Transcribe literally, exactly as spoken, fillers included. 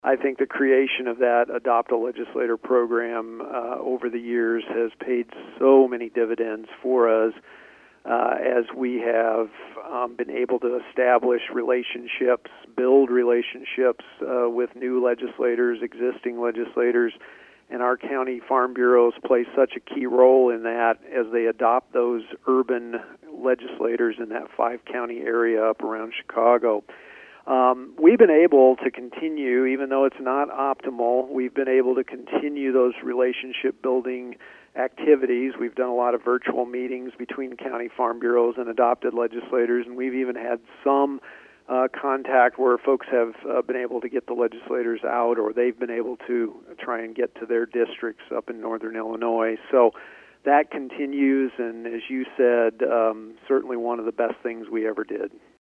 I think the creation of that Adopt a Legislator program uh, over the years has paid so many dividends for us uh, as we have um, been able to establish relationships, build relationships uh, with new legislators, existing legislators, and our county farm bureaus play such a key role in that as they adopt those urban legislators in that five-county area up around Chicago. Um, we've been able to continue, even though it's not optimal, we've been able to continue those relationship-building activities. We've done a lot of virtual meetings between county farm bureaus and adopted legislators, and we've even had some uh, contact where folks have uh, been able to get the legislators out, or they've been able to try and get to their districts up in northern Illinois. So that continues, and as you said, um, certainly one of the best things we ever did.